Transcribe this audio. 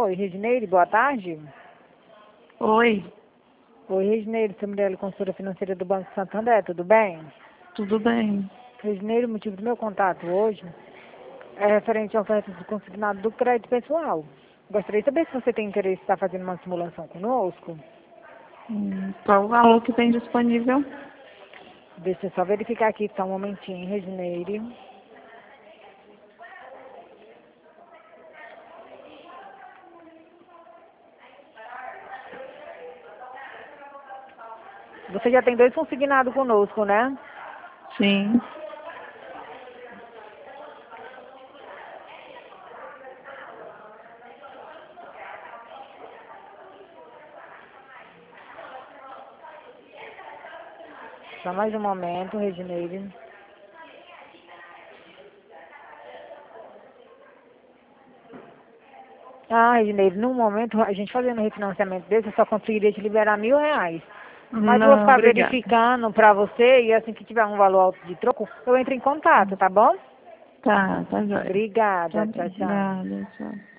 Oi, Regineire, boa tarde. Oi, Oi, Regineire, sou Mirella, consultora financeira do Banco Santander, tudo bem? tudo bem? Regineire, o motivo do meu contato hoje é referente à oferta do consignado do crédito pessoal. Gostaria de saber se você tem interesse em estar fazendo uma simulação conosco. Qual o valor que tem disponível? Deixa eu só verificar aqui, só um momentinho, Regineire. Você já tem 2 consignados conosco, né? Sim. Só mais um momento, Regineire. Regineire, no momento, a gente fazendo o refinanciamento desse, eu só conseguiria te liberar R$ 1.000. Mas eu vou Não, ficar obrigada. verificando pra você e assim que tiver um valor alto de troco, eu entro em contato, tá bom? Tá joia. Obrigada, Tá tchau, bem. tchau. Nada, tchau.